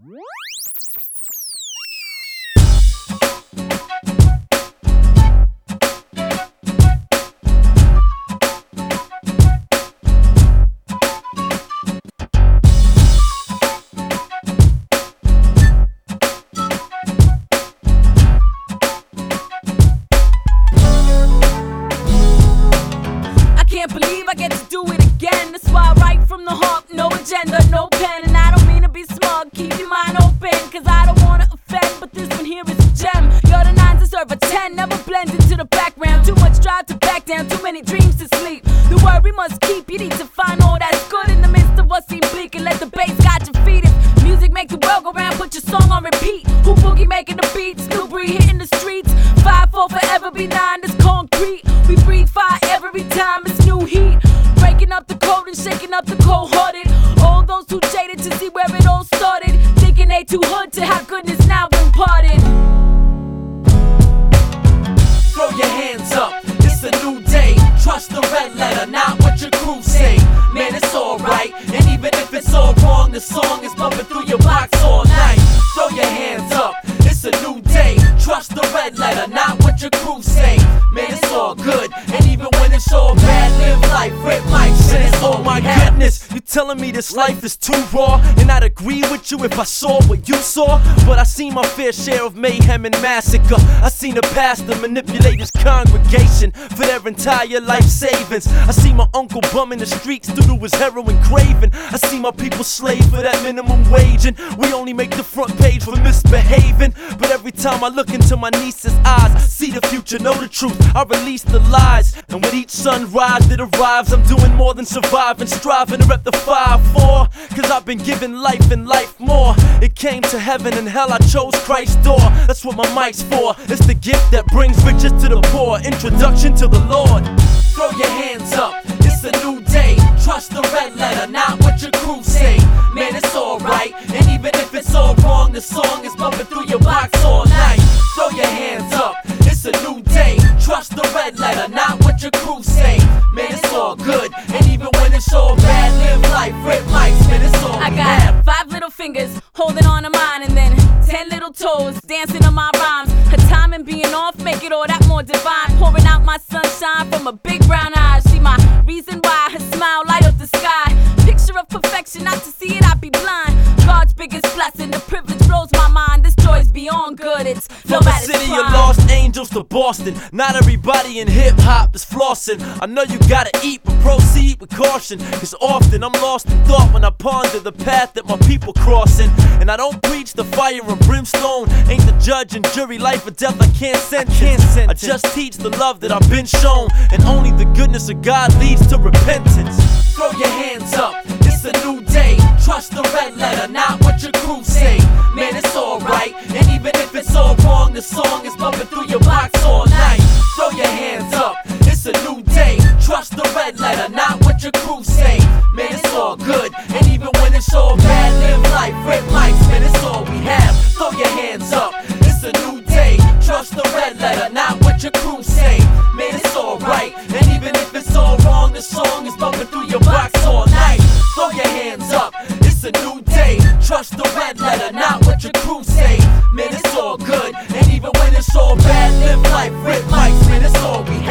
Can't believe I get to do it again. That's why I write from the heart, no agenda, no pen. And I don't mean to be smug, keep your mind open, cause I don't wanna offend, but this one here is a gem. You're the 9 deserve a 10, never blend into the background. Too much drive to back down, too many dreams to sleep. The word we must keep, you need to find all that's good in the midst of what seems bleak, and let the bass guide your feet. If music make the world go round, put your song on repeat. Who boogie making the beats, New Breed hitting the streets. 5-4 forever be 9, this concrete. We breathe fire every time, it's new heat. Breaking up the code and shaking up the cold-hearted. All those who jaded to see where it all started, thinking they too hood to have goodness now imparted. Throw your hands up, it's a new day. Trust the red letter, not what your crew say. Man, it's alright, and even if it's all wrong, the song is bumping through your box all night. Throw your hands up, it's a new day. Trust the red letter, not what your crew say. Man, it's all good, and even when it's all bad, live life, rip mics, and it's all my goodness, you telling me this life is too raw? And I'd agree with you if I saw what you saw. But I seen my fair share of mayhem and massacre. I seen a pastor manipulate his congregation for their entire life savings. I see my uncle bumming the streets due to his heroin craving. I see my people slave for that minimum wage, and we only make the front page for misbehaving. But every time I look into my niece's eyes, see the future, know the truth, I release the lies. And with each sunrise that arrives, I'm doing more than surviving, striving to rep the 5-4. Cause I've been given life and life more. It came to heaven and hell, I chose Christ's door. That's what my mic's for, it's the gift that brings riches to the poor. Introduction to the Lord. Throw your hands up, it's a new day. Trust the red letter, not what your crew say. Man, it's alright, and even if it's all wrong, the song is bumping through your box all night. Throw your hands up, it's a new day. Trust the red letter, not what your crew say. Man, it's all good, and even when it's all bad, live life, rip mics, man, it's all I we got have. 5 little fingers holding on to mine, and then 10 little toes dancing on my rhymes. Her timing being off, make it all that more divine. Pouring out my sunshine from a big brown eye. She my reason why, her smile light up the sky. Picture of perfection, not to see it I'd be blind. God's biggest blessing, the privilege blows my mind. This joy's beyond good, it's no From the matter city of lost angels to Boston, not everybody in hip-hop is flossing. I know you gotta eat, but proceed with caution. Cause often I'm lost in thought when I ponder the path that my people crossing. And I don't preach the fire and brimstone, ain't the judge and jury, life or death I can't sentence. I just teach the love that I've been shown, and only the goodness of God leads to repentance. Throw your hands up, it's a new day. Trust the red letter, not what your crew say. Man, it's alright, and even if it's all wrong, the song is bumping through your box all night. Throw your hands up, it's a new day. Trust the red letter, not what your crew say. Man, it's all good, and even when it's all bad, live life, rip mics, man, it's all we have. Throw your hands up, it's a new day. Trust the red letter, not what your crew say. Man, it's alright, and even if it's all wrong, the song is bumping through your box all night. Throw your hands up, it's a new day. Trust the red letter, not what your crew say. Man, it's all good, and even when it's all bad, live life, rip mics, man, it's all we have.